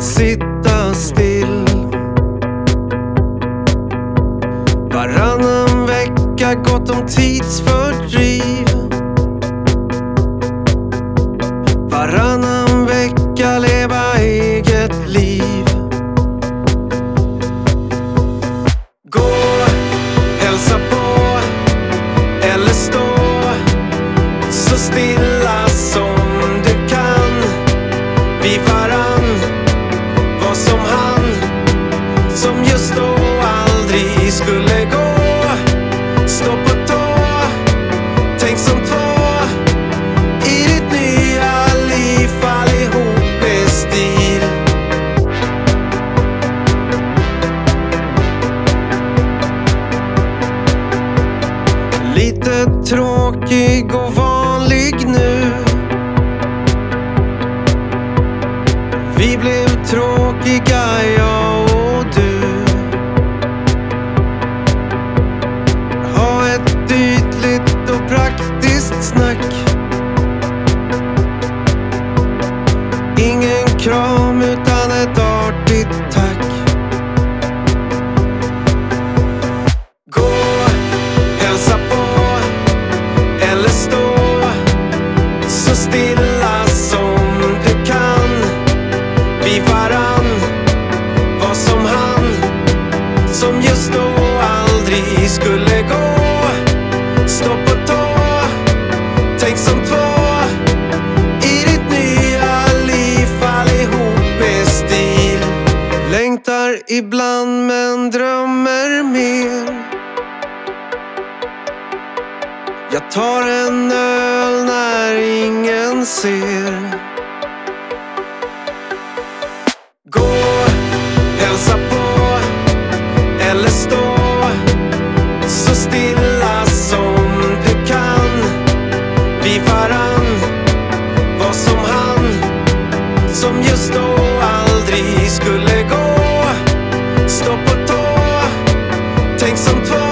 sitta still. Varannan vecka gott om tidsfördriv. Varannan vecka leva eget liv. Gå, hälsa på eller stå så stilla som du kan vid varann. Var som han som just då aldrig skulle gå. Stå på tå, tänk som två. I ditt nya liv fall ihop med stil. Lite tråkig och vanlig nu. Vi blev tråkiga, jag och du. Ha ett ytligt och praktiskt snack. Ingen kram utan ett artigt tack. Gå, hälsa på eller stå så stilla som du kan vid varann. Var som han som just då aldrig skulle gå. Stå på tå, tänk som två. I ditt nya liv fall ihop med stil. Längtar ibland men drömmer mer. Jag tar en öl när ingen ser. Gå, hälsa på eller stå så stilla som du kan vid varann. Var som han som just då aldrig skulle gå. Stå på tå, tänk som två.